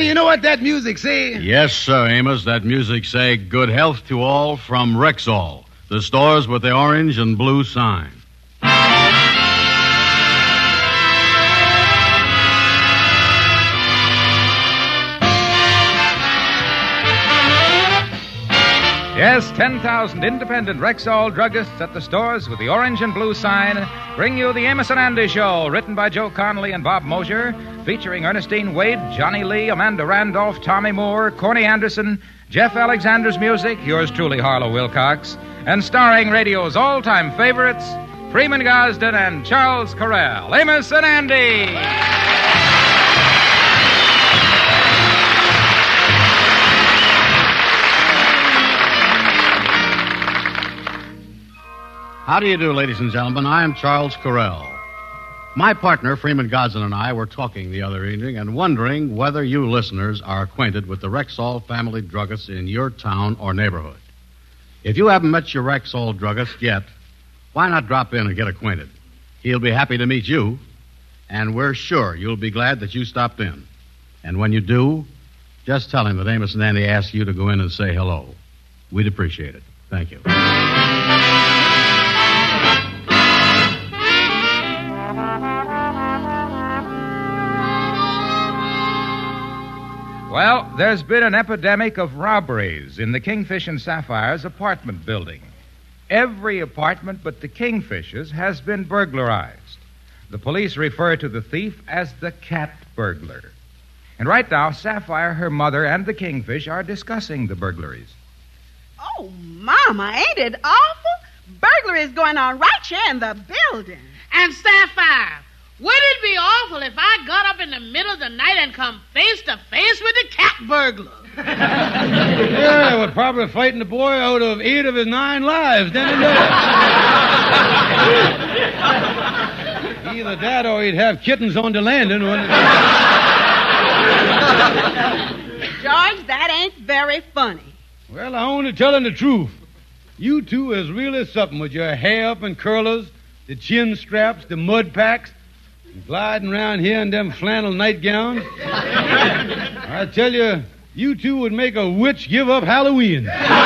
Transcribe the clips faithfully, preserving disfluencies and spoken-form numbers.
Danny, you know what that music say? Yes, sir, Amos. That music say good health to all from Rexall, the stores with the orange and blue sign. Yes, ten thousand independent Rexall druggists at the stores with the orange and blue sign bring you the Amos and Andy Show, written by Joe Connolly and Bob Mosier, featuring Ernestine Wade, Johnny Lee, Amanda Randolph, Tommy Moore, Corny Anderson, Jeff Alexander's music, yours truly, Harlow Wilcox, and starring radio's all-time favorites, Freeman Gosden and Charles Correll. Amos and Andy! How do you do, ladies and gentlemen? I am Charles Correll. My partner, Freeman Gosden, and I were talking the other evening and wondering whether you listeners are acquainted with the Rexall family druggist in your town or neighborhood. If you haven't met your Rexall druggist yet, why not drop in and get acquainted? He'll be happy to meet you, and we're sure you'll be glad that you stopped in. And when you do, just tell him that Amos and Andy asked you to go in and say hello. We'd appreciate it. Thank you. Well, there's been an epidemic of robberies in the Kingfish and Sapphire's apartment building. Every apartment but the Kingfish's has been burglarized. The police refer to the thief as the cat burglar. And right now, Sapphire, her mother, and the Kingfish are discussing the burglaries. Oh, Mama, ain't it awful? Burglary is going on right here in the building. And Sapphire, would it be awful if I got up in the middle of the night and come face to face with the cat burglar? Yeah, we're probably fighting the boy out of eight of his nine lives, then and there. Either that or he'd have kittens on the landing. When George, that ain't very funny. Well, I only telling the truth. You two is really something with your hair up and curlers, the chin straps, the mud packs, and gliding around here in them flannel nightgowns. I tell you, you two would make a witch give up Halloween.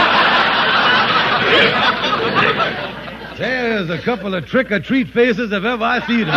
There's a couple of trick-or-treat faces if ever I see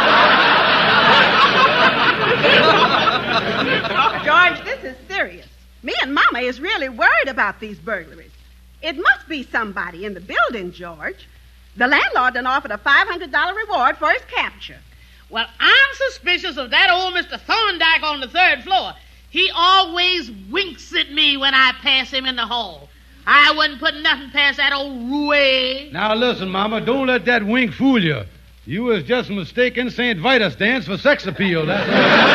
them. George, this is serious. Me and Mama is really worried about these burglaries. It must be somebody in the building, George. The landlord done offered a five hundred dollars reward for his capture. Well, I'm suspicious of that old Mister Thorndyke on the third floor. He always winks at me when I pass him in the hall. I wouldn't put nothing past that old roue. Now, listen, Mama, don't let that wink fool you. You was just mistaken Saint Vitus dance for sex appeal. That's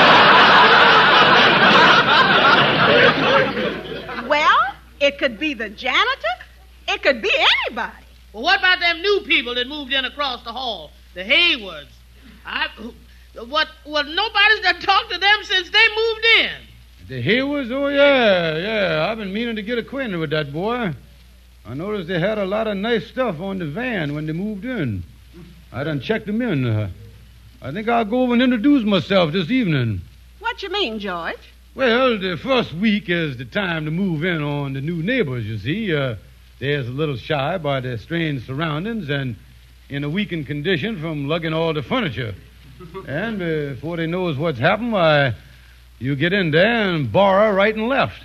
Well, it could be the janitor. It could be anybody. Well, what about them new people that moved in across the hall? The Haywards. I, what, what, nobody's done talked to them since they moved in. The Haywards? Oh, yeah, yeah. I've been meaning to get acquainted with that boy. I noticed they had a lot of nice stuff on the van when they moved in. I done checked them in. Uh, I think I'll go over and introduce myself this evening. What you mean, George? Well, the first week is the time to move in on the new neighbors, you see. Uh, they're a little shy by their strange surroundings and in a weakened condition from lugging all the furniture. And before they knows what's happened, why, you get in there and borrow right and left.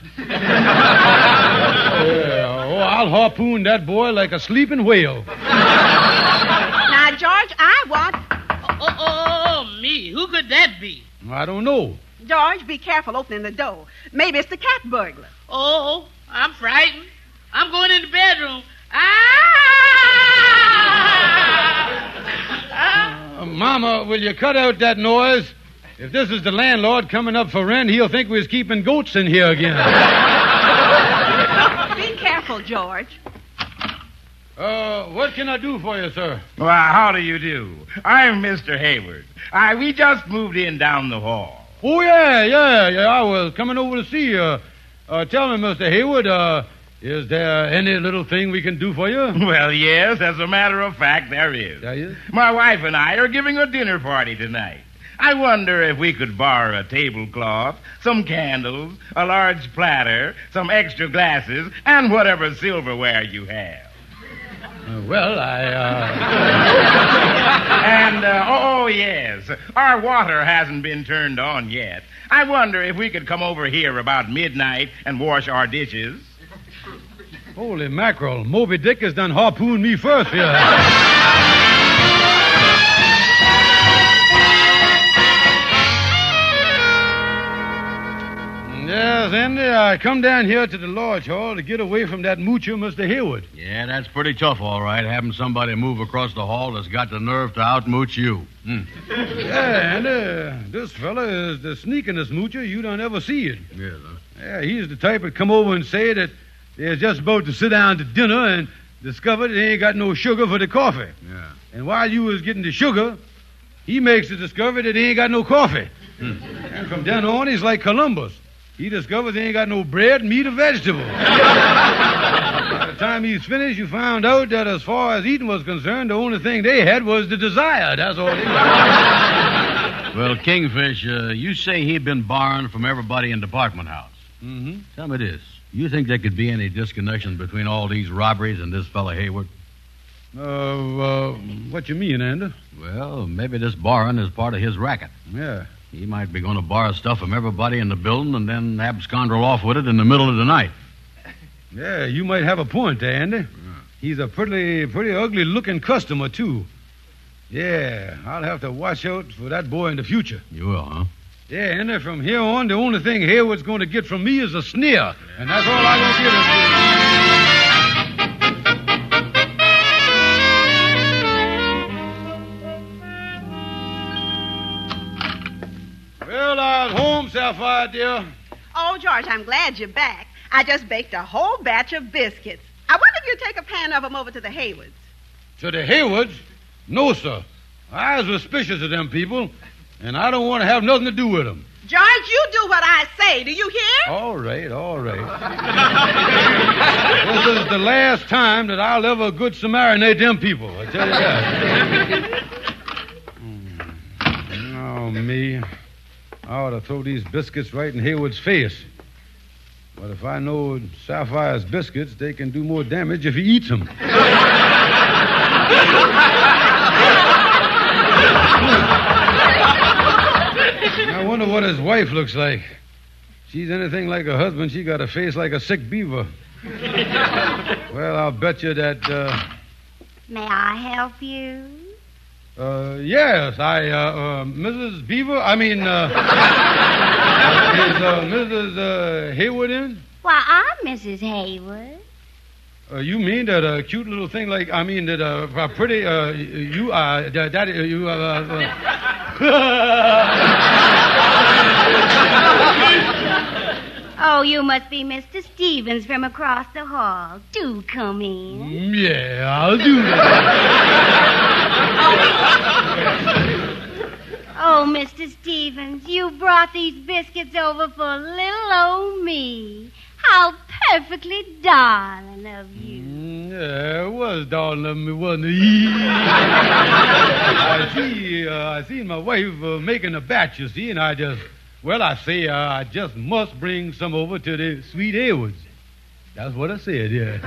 Yeah, oh, I'll harpoon that boy like a sleeping whale. Now, George, I want... Oh, oh, oh, me. Who could that be? I don't know. George, be careful opening the door. Maybe it's the cat burglar. Oh, I'm frightened. I'm going in the bedroom. Ah! Uh, Mama, will you cut out that noise? If this is the landlord coming up for rent, he'll think we was keeping goats in here again. Be careful, George. Uh, what can I do for you, sir? Well, how do you do? I'm Mister Hayward. I, we just moved in down the hall. Oh, yeah, yeah, yeah. I was coming over to see you. Uh, tell me, Mister Hayward, uh, is there any little thing we can do for you? Well, yes, as a matter of fact, there is. There is? My wife and I are giving a dinner party tonight. I wonder if we could borrow a tablecloth, some candles, a large platter, some extra glasses, and whatever silverware you have. Uh, well, I, uh... and, uh, oh, yes, our water hasn't been turned on yet. I wonder if we could come over here about midnight and wash our dishes. Holy mackerel, Moby Dick has done harpooned me first here. Yes, Andy, I come down here to the Lodge Hall to get away from that moocher, Mister Hayward. Yeah, that's pretty tough, all right, having somebody move across the hall that's got the nerve to outmooch you. Hmm. Yeah, and uh, this fella is the sneakingest moocher you don't ever see it. Yes, huh? Yeah, he's the type that come over and say that they're just about to sit down to dinner and discover they ain't got no sugar for the coffee. Yeah. And while you was getting the sugar, he makes the discovery that he ain't got no coffee. Hmm. And from then on, he's like Columbus. He discovers he ain't got no bread, meat, or vegetable. By the time he's finished, you found out that as far as eating was concerned, the only thing they had was the desire. That's all they got. Well, Kingfish, uh, you say he'd been borrowing from everybody in Department House. Mm-hmm. Tell me this. You think there could be any disconnection between all these robberies and this fella Hayward? Uh, uh, what you mean, Andy? Well, maybe this borrowing is part of his racket. Yeah. He might be going to borrow stuff from everybody in the building and then abscond off with it in the middle of the night. Yeah, you might have a point there, Andy. Yeah. He's a pretty, pretty ugly-looking customer, too. Yeah, I'll have to watch out for that boy in the future. You will, huh? Yeah, Andy, from here on, the only thing Hayward's going to get from me is a sneer. And that's all I'm going to give him. Well, I was home, Sapphire, dear. Oh, George, I'm glad you're back. I just baked a whole batch of biscuits. I wonder if you'd take a pan of them over to the Haywards. To the Haywards? No, sir. I was suspicious of them people, and I don't want to have nothing to do with them. George, you do what I say. Do you hear? All right, all right. This is the last time that I'll ever good Samarinate them people, I tell you that. Oh, me. I ought to throw these biscuits right in Hayward's face. But if I know Sapphire's biscuits, they can do more damage if he eats them. I wonder what his wife looks like. She's anything like her husband, she got a face like a sick beaver. Well, I'll bet you that, uh... May I help you? Uh, yes, I, uh, uh, Missus Beaver, I mean, uh... is, uh, Missus Uh, Hayward in? Why, I'm Missus Hayward. Uh, you mean that a uh, cute little thing like, I mean, that, uh, uh pretty, uh, you, uh, that, that uh, you, uh, uh... Oh, you must be Mister Stevens from across the hall. Do come in. Yeah, I'll do that. Oh, Mister Stevens, you brought these biscuits over for little old me. How perfectly darling of you. Mm, yeah, it was darling of me, wasn't it? I see, uh, I seen my wife uh, making a batch, you see, and I just... Well, I say uh, I just must bring some over to the sweet Haywards. That's what I said, yeah.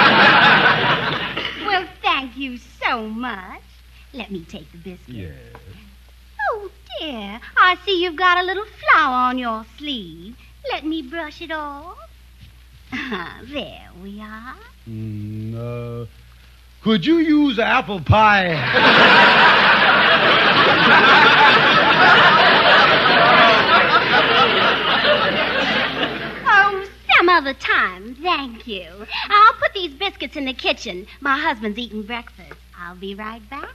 Well, thank you so much. Let me take the biscuit. Yeah. Oh, dear. I see you've got a little flour on your sleeve. Let me brush it off. There we are. Mm, uh, could you use apple pie? Some other time, thank you. I'll put these biscuits in the kitchen. My husband's eating breakfast. I'll be right back.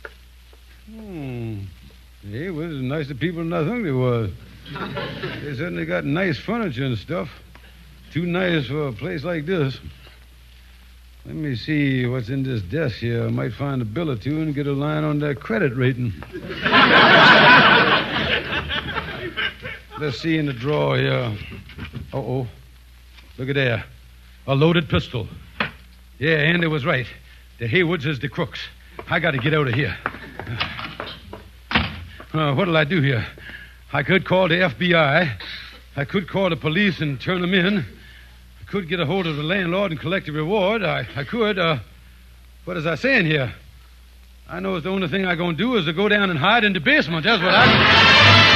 Hmm. Hey, well, it's nicer people than I think they was. They certainly got nice furniture and stuff. Too nice for a place like this. Let me see what's in this desk here. I might find a bill or two and get a line on their credit rating. Let's see in the drawer here. Uh-oh. Look at there. A loaded pistol. Yeah, Andy was right. The Haywards is the crooks. I got to get out of here. Uh, what'll I do here? I could call the F B I. I could call the police and turn them in. I could get a hold of the landlord and collect a reward. I, I could. Uh, what is I saying here? I know the only thing I'm going to do is to go down and hide in the basement. That's what I...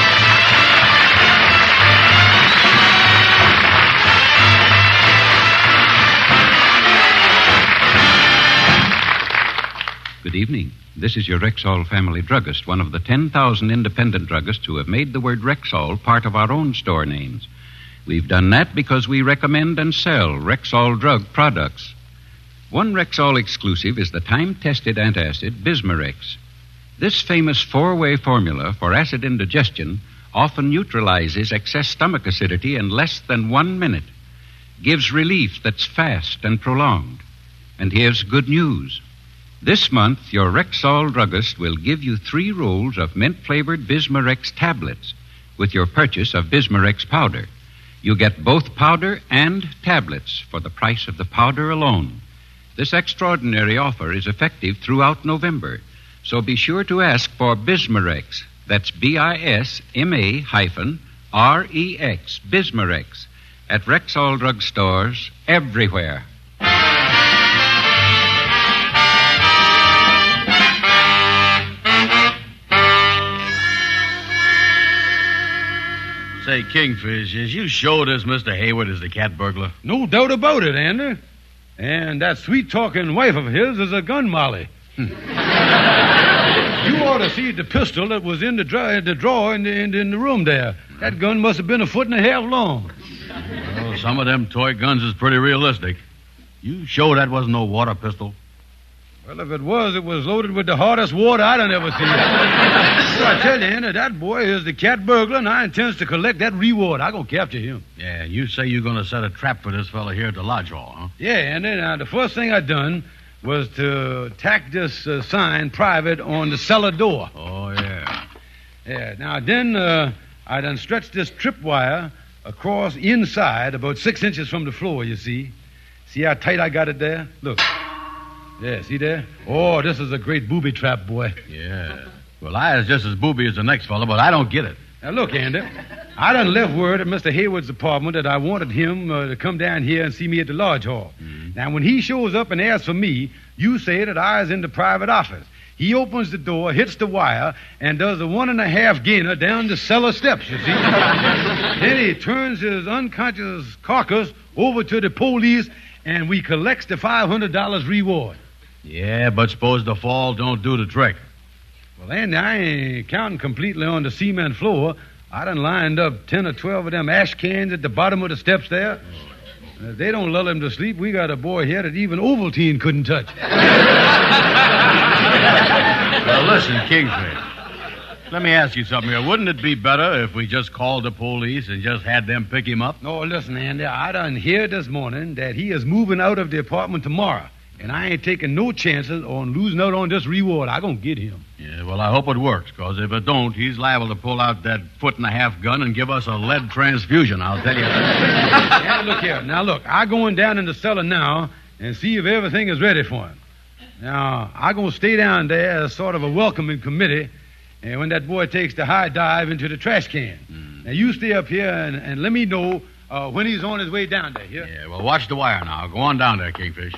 Good evening. This is your Rexall family druggist, one of the ten thousand independent druggists who have made the word Rexall part of our own store names. We've done that because we recommend and sell Rexall drug products. One Rexall exclusive is the time-tested antacid Bismarex. This famous four-way formula for acid indigestion often neutralizes excess stomach acidity in less than one minute, gives relief that's fast and prolonged. And here's good news. This month, your Rexall druggist will give you three rolls of mint-flavored Bismarex tablets with your purchase of Bismarex powder. You get both powder and tablets for the price of the powder alone. This extraordinary offer is effective throughout November, so be sure to ask for Bismarex. That's B I S M A hyphen R E X, Bismarex, at Rexall drugstores everywhere. Say, Kingfish, is you sure this Mister Hayward is the cat burglar? No doubt about it, Andy. And that sweet-talking wife of his is a gun molly. You ought to see the pistol that was in the, dra- the drawer in the, in, the, in the room there. That gun must have been a foot and a half long. Well, some of them toy guns is pretty realistic. You sure that wasn't no water pistol? Well, if it was, it was loaded with the hardest water I done ever seen. So I tell you, Andy, that boy is the cat burglar, and I intends to collect that reward. I'm going to capture him. Yeah, you say you're going to set a trap for this fella here at the lodge hall, huh? Yeah, Andy. Now, the first thing I done was to tack this uh, sign private on the cellar door. Oh, yeah. Yeah, now then uh, I done stretched this tripwire across inside about six inches from the floor, you see. See how tight I got it there? Look. Yeah, see there? Oh, this is a great booby trap, boy. Yeah. Well, I is just as booby as the next fellow, but I don't get it. Now, look, Andy, I done left word at Mister Hayward's apartment that I wanted him uh, to come down here and see me at the lodge hall. Mm-hmm. Now, when he shows up and asks for me, you say that I is in the private office. He opens the door, hits the wire, and does a one and a half gainer down the cellar steps, you see. Then he turns his unconscious carcass over to the police, and we collects the five hundred dollars reward. Yeah, but suppose the fall don't do the trick. Well, Andy, I ain't counting completely on the cement floor. I done lined up ten or twelve of them ash cans at the bottom of the steps there. Uh, if they don't lull him to sleep, we got a boy here that even Ovaltine couldn't touch. Well, listen, Kingfish. Let me ask you something here. Wouldn't it be better if we just called the police and just had them pick him up? No, listen, Andy. I done hear this morning that he is moving out of the apartment tomorrow. And I ain't taking no chances on losing out on this reward. I'm going to get him. Yeah, well, I hope it works, because if it don't, he's liable to pull out that foot-and-a-half gun and give us a lead transfusion, I'll tell you. Yeah, look here. Now, look, I'm going down in the cellar now and see if everything is ready for him. Now, I'm going to stay down there as sort of a welcoming committee, and when that boy takes the high dive into the trash can. Mm. Now, you stay up here and, and let me know uh, when he's on his way down there, yeah? Yeah, well, watch the wire now. Go on down there, Kingfish.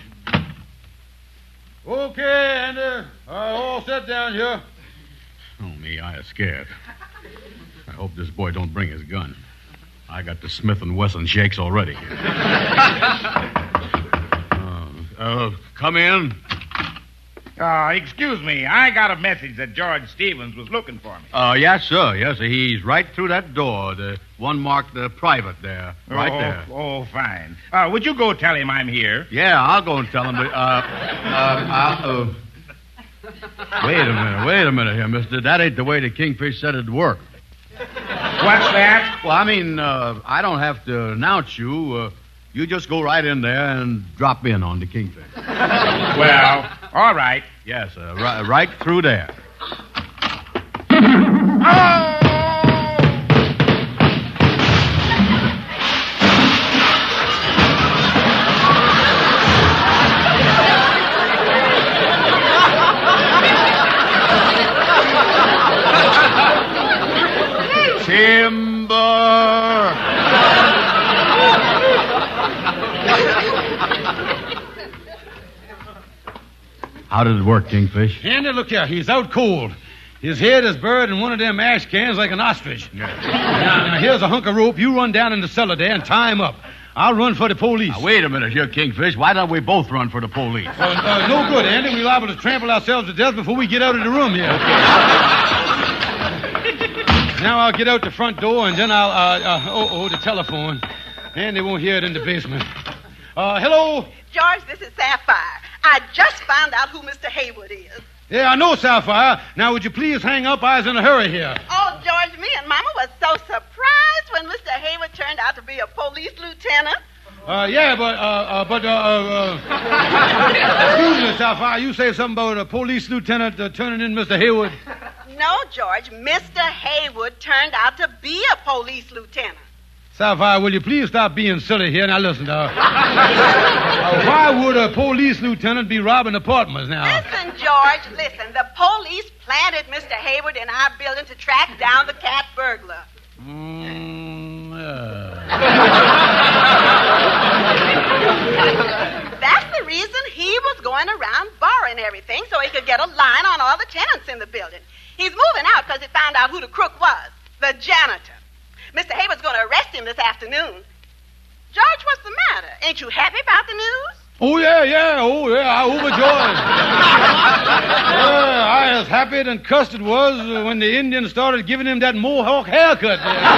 Okay, Andy. Uh, all set down here. Oh, me, I is scared. I hope this boy don't bring his gun. I got the Smith and Wesson shakes already. uh, uh, come in. Uh, excuse me. I got a message that George Stevens was looking for me. Uh, yes, sir. Yes, sir. He's right through that door, the one marked uh, private there. Right oh, there. Oh, fine. Uh, would you go tell him I'm here? Yeah, I'll go and tell him. But, uh, uh, I'll, uh, wait a minute. Wait a minute here, mister. That ain't the way the Kingfish said it'd work. What's that? Well, I mean, uh, I don't have to announce you. Uh, you just go right in there and drop in on the Kingfish. Well, all right. Yes, sir. Right, right through there. Oh! Timber! How did it work, Kingfish? Andy, look here. He's out cold. His head is buried in one of them ash cans like an ostrich. Yeah. Now, now, here's a hunk of rope. You run down in the cellar there and tie him up. I'll run for the police. Now, wait a minute here, Kingfish. Why don't we both run for the police? Well, uh, no good, Andy. We're liable to trample ourselves to death before we get out of the room here. Now I'll get out the front door, and then I'll, uh, uh, oh, oh, the telephone. Andy won't hear it in the basement. Uh, hello? George, this is Sapphire. I just found out who Mister Haywood is. Yeah, I know, Sapphire. Now, would you please hang up? I was in a hurry here. Oh, George, me and Mama was so surprised when Mister Haywood turned out to be a police lieutenant. Uh, yeah, but, uh, uh but, uh, uh, uh excuse me, Sapphire, you say something about a police lieutenant uh, turning in Mister Haywood? No, George, Mister Haywood turned out to be a police lieutenant. Sapphire, will you please stop being silly here? Now, listen, uh, uh, why would a police lieutenant be robbing apartments now? Listen, George, listen. The police planted Mister Haywood in our building to track down the cat burglar. Mm, uh. That's the reason he was going around borrowing everything so he could get a line on all the tenants in the building. He's moving out because he found out who the crook was, the janitor. Mister Haywood's going to arrest him this afternoon. George, what's the matter? Ain't you happy about the news? Oh, yeah, yeah. Oh, yeah. I overjoyed. Yeah, I as happy than Custard was when the Indians started giving him that mohawk haircut.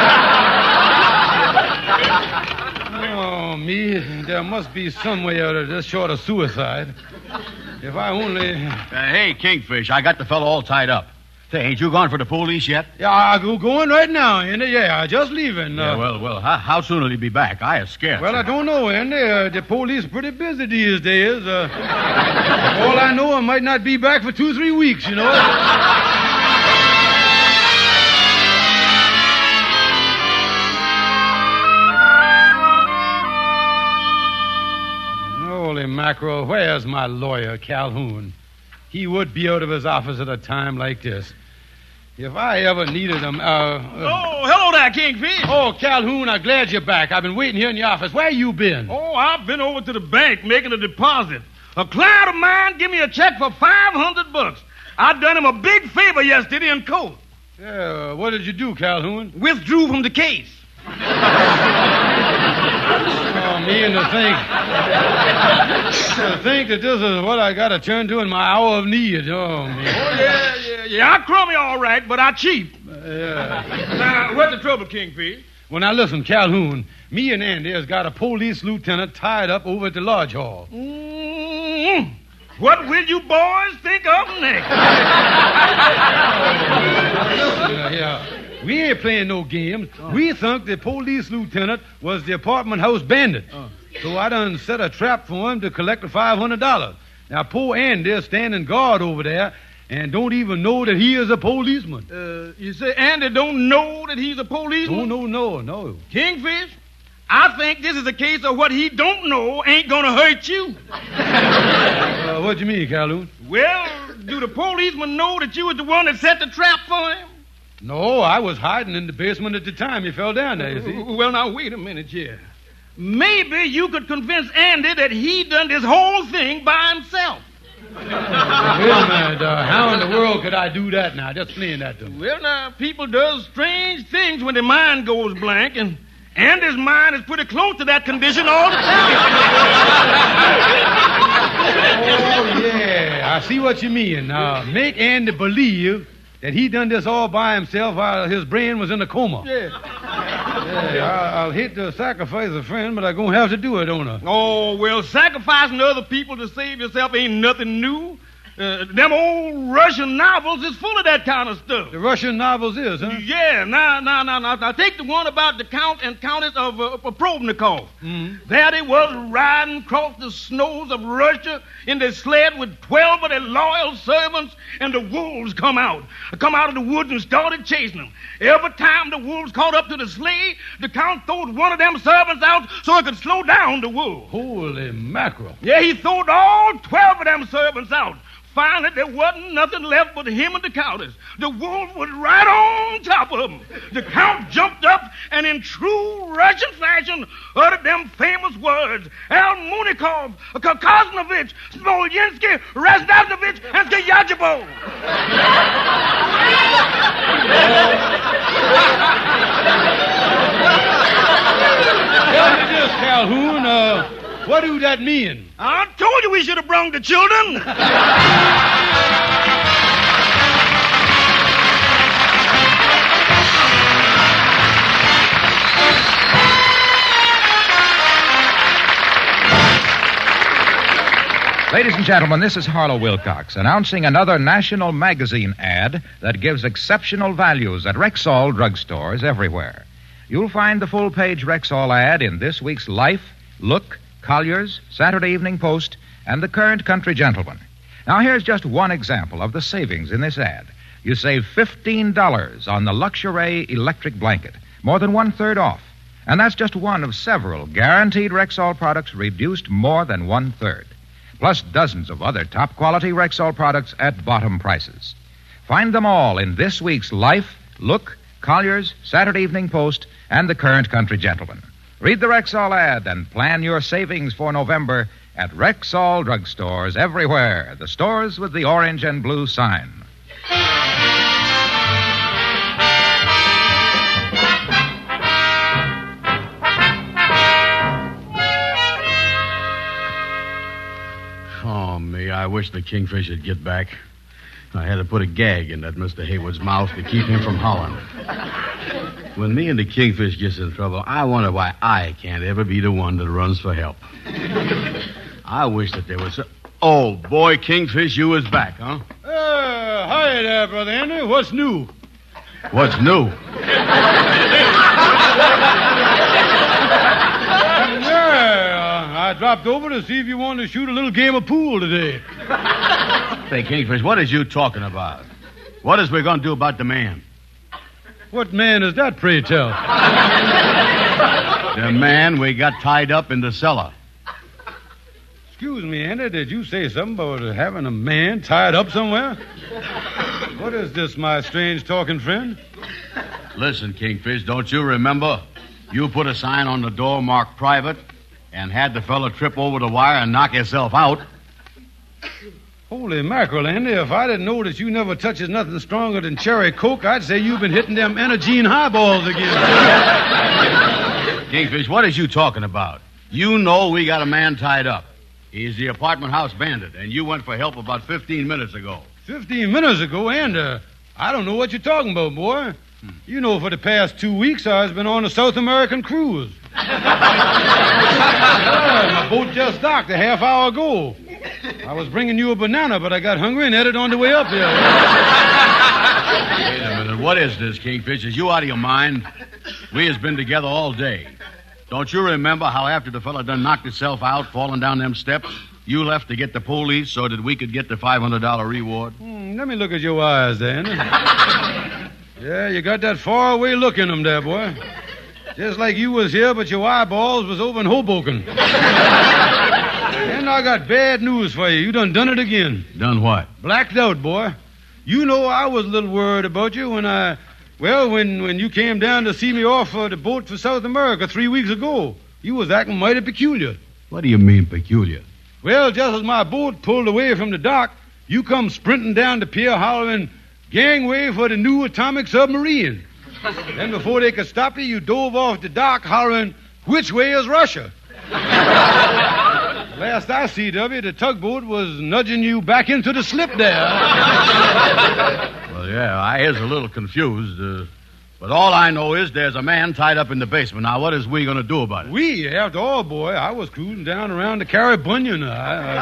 Oh, me. There must be some way out of this short of suicide. If I only... Uh, hey, Kingfish, I got the fellow all tied up. Say, ain't you gone for the police yet? Yeah, I'll go going right now, Andy. Yeah, I just leaving. Uh, yeah, well, well, how, how soon will he be back? I is scared. Well, I don't know, Andy. Uh, the police pretty busy these days. Uh, all I know, I might not be back for two, three weeks, you know. Holy mackerel, where's my lawyer, Calhoun? He would be out of his office at a time like this. If I ever needed him, uh... uh oh, hello there, Kingfish. Oh, Calhoun, I'm glad you're back. I've been waiting here in your office. Where you been? Oh, I've been over to the bank making a deposit. A client of mine gave me a check for five hundred bucks. I done him a big favor yesterday in court. Yeah, what did you do, Calhoun? Withdrew from the case. Oh, me and to think... to think that this is what I got to turn to in my hour of need. Oh, man. Oh, yeah, yeah, yeah. I crummy all right, but I cheap. Uh, yeah. Now, what's the trouble, Kingfish? Well, now, listen, Calhoun. Me and Andy has got a police lieutenant tied up over at the lodge hall. Mm-hmm. What will you boys think of next? uh, yeah. We ain't playing no games. Oh. We think the police lieutenant was the apartment house bandit. Oh. So I done set a trap for him to collect the five hundred dollars. Now, poor Andy's standing guard over there and don't even know that he is a policeman. Uh, you say Andy don't know that he's a policeman? No, no, no, no. Kingfish, I think this is a case of what he don't know ain't gonna hurt you. uh, what do you mean, Calhoun? Well, do the policeman know that you was the one that set the trap for him? No, I was hiding in the basement at the time he fell down there, you see. Well, now, wait a minute here. Maybe you could convince Andy that he done this whole thing by himself. Uh, wait a minute. Uh, how in the world could I do that now? Just explain that to me. Well, now, people does strange things when their mind goes blank, and Andy's mind is pretty close to that condition all the time. Oh, yeah. I see what you mean. Uh, make Andy believe that he done this all by himself while his brain was in a coma. Yeah. yeah I, I'll hate to sacrifice a friend, but I'm going to have to do it, don't I? Oh, well, sacrificing other people to save yourself ain't nothing new. Uh, them old Russian novels is full of that kind of stuff. The Russian novels is, huh? Yeah. Now, now, now, now, now take the one about the Count and Countess of uh, Probnikov. Mm-hmm. There they was riding across the snows of Russia in their sled with twelve of their loyal servants, and the wolves come out. Come out of the woods and started chasing them. Every time the wolves caught up to the sleigh, the Count throwed one of them servants out so it could slow down the wolves. Holy mackerel. Yeah, he throwed all twelve of them servants out. Finally, there wasn't nothing left but him and the Countess. The wolf was right on top top of them. The Count jumped up and in true Russian fashion uttered them famous words. Almunikov, Kosnovich, Smolenski, Rasnavnovich, and Skyajibo. Tell me this, Calhoun, uh, what do that mean? I told you we should have brung the children. Ladies and gentlemen, this is Harlow Wilcox announcing another national magazine ad that gives exceptional values at Rexall drugstores everywhere. You'll find the full-page Rexall ad in this week's Life, Look, Collier's, Saturday Evening Post, and the Current Country Gentleman. Now, here's just one example of the savings in this ad. You save fifteen dollars on the Luxury electric blanket, more than one-third off. And that's just one of several guaranteed Rexall products reduced more than one-third. Plus dozens of other top-quality Rexall products at bottom prices. Find them all in this week's Life, Look, Collier's, Saturday Evening Post, and the Current Country Gentleman. Read the Rexall ad and plan your savings for November at Rexall drugstores everywhere, the stores with the orange and blue sign. Oh, me, I wish the Kingfish would get back. I had to put a gag in that Mister Haywood's mouth to keep him from hollering. When me and the Kingfish gets in trouble, I wonder why I can't ever be the one that runs for help. I wish that there was a... Oh, boy, Kingfish, you was back, huh? Uh, hi there, Brother Henry. What's new? What's new? Yeah, uh, I dropped over to see if you wanted to shoot a little game of pool today. Say, Kingfish, what is you talking about? What is we going to do about the man? What man is that, pray tell? The man we got tied up in the cellar. Excuse me, Andy, did you say something about having a man tied up somewhere? What is this, my strange talking friend? Listen, Kingfish, don't you remember? You put a sign on the door marked private and had the fella trip over the wire and knock himself out. Holy mackerel, Andy, if I didn't know that you never touches nothing stronger than cherry coke, I'd say you've been hitting them Energene highballs again. Kingfish, what is you talking about? You know we got a man tied up. He's the apartment house bandit, and you went for help about fifteen minutes ago. Fifteen minutes ago, and uh, I don't know what you're talking about, boy. Hmm. You know, for the past two weeks, I've been on a South American cruise. Yeah, my boat just docked a half hour ago. I was bringing you a banana, but I got hungry and headed on the way up here. Wait a minute. What is this, Kingfish? Is you out of your mind? We has been together all day. Don't you remember how after the fella done knocked himself out, falling down them steps, you left to get the police so that we could get the five hundred dollars reward? Hmm, let me look at your eyes, then. Yeah, you got that faraway look in them there, boy. Just like you was here, but your eyeballs was over in Hoboken. And I got bad news for you. You done done it again. Done what? Blacked out, boy. You know I was a little worried about you when I... Well, when, when you came down to see me off uh, the boat for South America three weeks ago, you was acting mighty peculiar. What do you mean, peculiar? Well, just as my boat pulled away from the dock, you come sprinting down the pier hollering, "Gangway for the new atomic submarine." Then before they could stop you, you dove off the dock hollering, "Which way is Russia?" Last I see of you, the tugboat was nudging you back into the slip there. Well, yeah, I is a little confused. Uh, but all I know is there's a man tied up in the basement. Now, what is we going to do about it? We, after all, boy, I was cruising down around the Caribbean. I,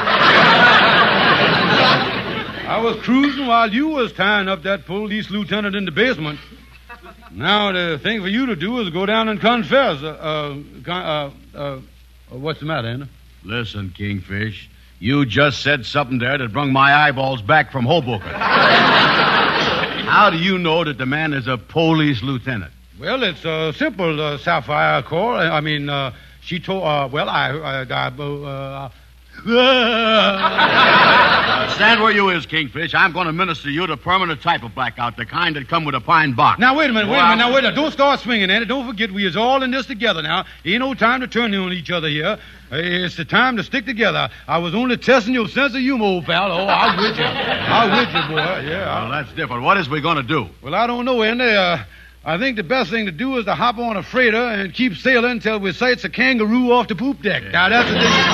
I, I was cruising while you was tying up that police lieutenant in the basement. Now, the thing for you to do is go down and confess. Uh, uh, uh, uh, what's the matter, Anna? Listen, Kingfish, you just said something there that brung my eyeballs back from Hoboken. How do you know that the man is a police lieutenant? Well, it's uh, simple, uh, Sapphire Core. I mean, uh, she told, uh, well, I, I, I uh, Uh, stand where you is, Kingfish. I'm going to minister you to permanent type of blackout, the kind that come with a pine box. Now, wait a minute, wait a Well, minute. Now, wait a minute. Don't start swinging at it. Don't forget we is all in this together now. Ain't no time to turn on each other here. It's the time to stick together. I was only testing your sense of humor, old pal. Oh, I'm with you. I'm with you, boy. Yeah. Well, that's different. What is we going to do? Well, I don't know, Andy. Uh, I think the best thing to do is to hop on a freighter and keep sailing until we sights a kangaroo off the poop deck. Now, that's the thing.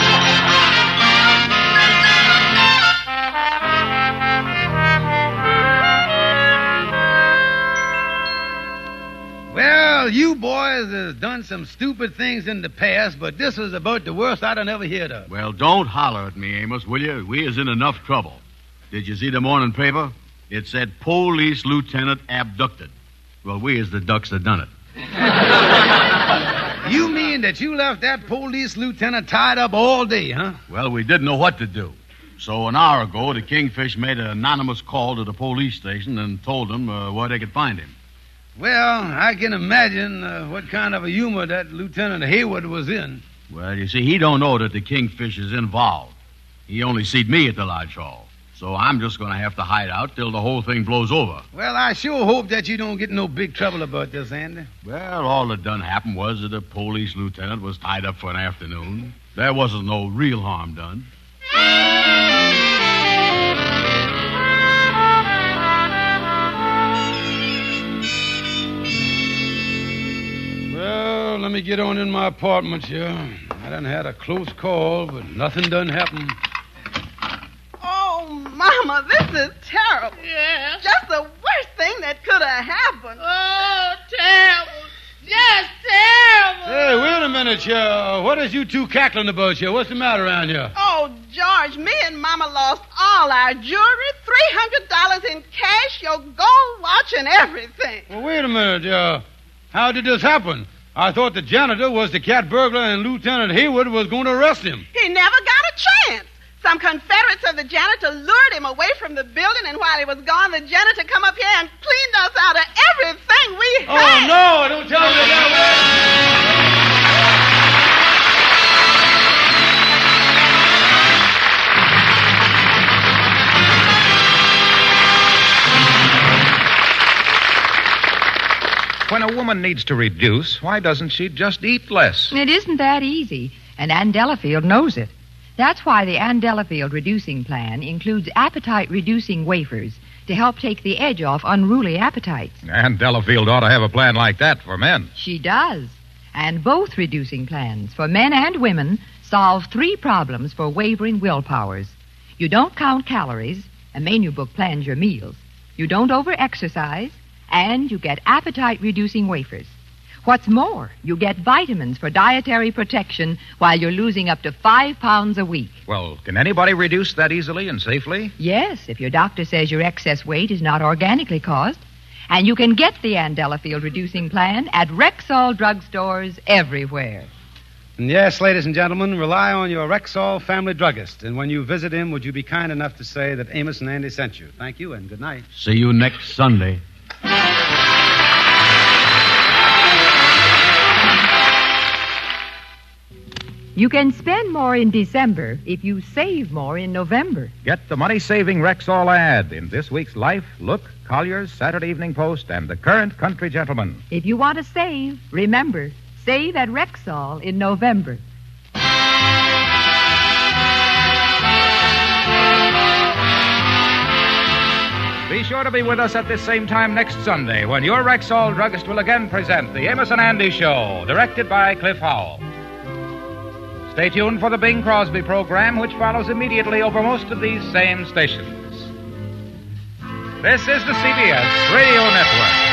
Well, you boys has done some stupid things in the past, but this is about the worst I done ever heard of. Well, don't holler at me, Amos, will you? We is in enough trouble. Did you see the morning paper? It said police lieutenant abducted. Well, we is the ducks that done it. You mean that you left that police lieutenant tied up all day, huh? Well, we didn't know what to do. So an hour ago, the Kingfish made an anonymous call to the police station and told them uh, where they could find him. Well, I can imagine uh, what kind of a humor that Lieutenant Hayward was in. Well, you see, he don't know that the Kingfish is involved. He only seed me at the lodge hall. So I'm just going to have to hide out till the whole thing blows over. Well, I sure hope that you don't get in no big trouble about this, Andy. Well, all that done happened was that the police lieutenant was tied up for an afternoon. There wasn't no real harm done. Well, let me get on in my apartment here. I done had a close call, but nothing done happened. Oh, Mama, this is terrible. Yes. Just the worst thing that could have happened. Oh, terrible. Just terrible. Hey, wait a minute here. What is you two cackling about here? What's the matter around here? Oh, George, me and Mama lost all our jewelry, three hundred dollars in cash, your gold watch, and everything. Well, wait a minute. Uh, how did this happen? I thought the janitor was the cat burglar and Lieutenant Hayward was going to arrest him. He never got a chance. Some Confederates of the janitor lured him away from the building, and while he was gone, the janitor come up here and cleaned us out of everything we Oh, had. no, don't tell me When a woman needs to reduce, why doesn't she just eat less? It isn't that easy, and Ann Delafield knows it. That's why the Ann Delafield Reducing Plan includes appetite-reducing wafers to help take the edge off unruly appetites. And Delafield ought to have a plan like that for men. She does. And both reducing plans, for men and women, solve three problems for wavering willpowers. You don't count calories. A menu book plans your meals. You don't over-exercise. And you get appetite-reducing wafers. What's more, you get vitamins for dietary protection while you're losing up to five pounds a week. Well, can anybody reduce that easily and safely? Yes, if your doctor says your excess weight is not organically caused. And you can get the Ann Delafield Reducing Plan at Rexall drugstores everywhere. And yes, ladies and gentlemen, rely on your Rexall family druggist. And when you visit him, would you be kind enough to say that Amos and Andy sent you? Thank you and good night. See you next Sunday. You can spend more in December if you save more in November. Get the money-saving Rexall ad in this week's Life, Look, Collier's, Saturday Evening Post, and the Current Country Gentleman. If you want to save, remember, save at Rexall in November. Be sure to be with us at this same time next Sunday when your Rexall druggist will again present the Amos and Andy Show, directed by Cliff Howell. Stay tuned for the Bing Crosby program, which follows immediately over most of these same stations. This is the C B S Radio Network.